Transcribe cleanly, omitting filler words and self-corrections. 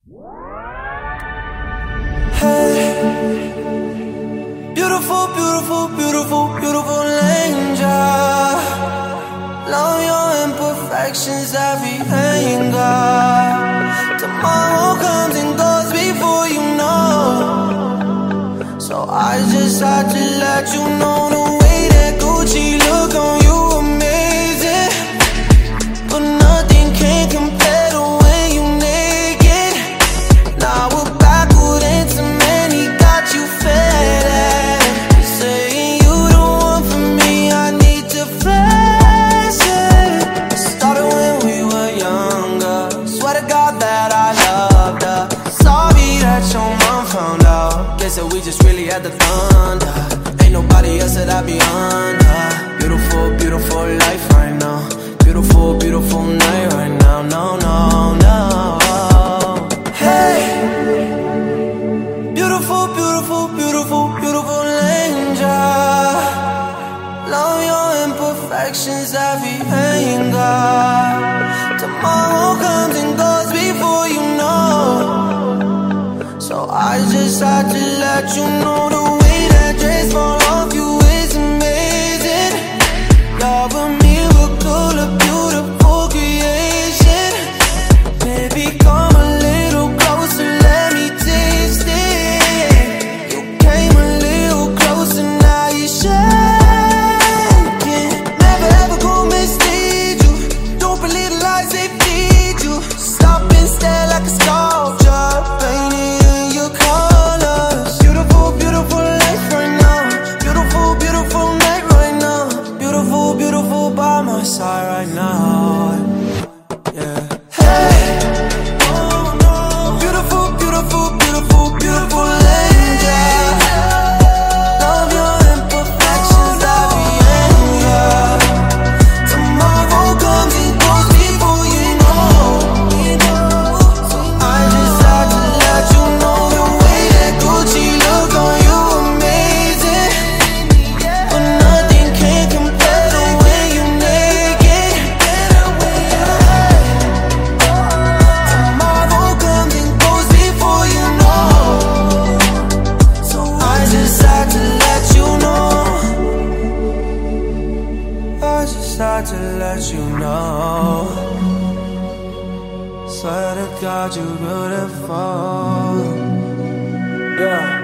Hey, beautiful, beautiful, beautiful, beautiful angel. Love your imperfections, everything you got. Tomorrow comes and goes before you know. So I just had to let you know the way that Gucci look on you amazing, but nothing can compare to when you naked. Now we're backward into man, he got you fed up. Saying you the one for me, I need to flex it. Started when we were younger, swear to God that I loved her. Sorry that your mom found out, guess that we just really had the thunder. Ain't nobody else that I be under. Beautiful, beautiful life right now. Beautiful, beautiful night right now. No, no, no. Hey, beautiful, beautiful, beautiful, beautiful angel. Love your imperfections, everything you got. Tomorrow comes and goes before you know. So I just had to let you know the way that dress fall off you is amazing. You're a miracle, a beautiful creation. Baby, come a little closer, let me taste it. You came a little closer, now you're shaking. Never ever gonna mislead you. Don't believe the lies they feed you. Stop and stare like a sculpture, painted in your colors. Beautiful, beautiful life right now. Beautiful, beautiful night right now. Beautiful, beautiful by my side right now. Yeah. Hey, beautiful, beautiful, beautiful, beautiful angel. Love your imperfections, every anger. Tomorrow comes and goes before you know. So I just had to let you know the way that Gucci look on you amazing, but nothing can compare to when you naked. Tomorrow comes and goes before you know. So I just had to let you know. I just had to let you know. Swear to God, you're beautiful. Yeah.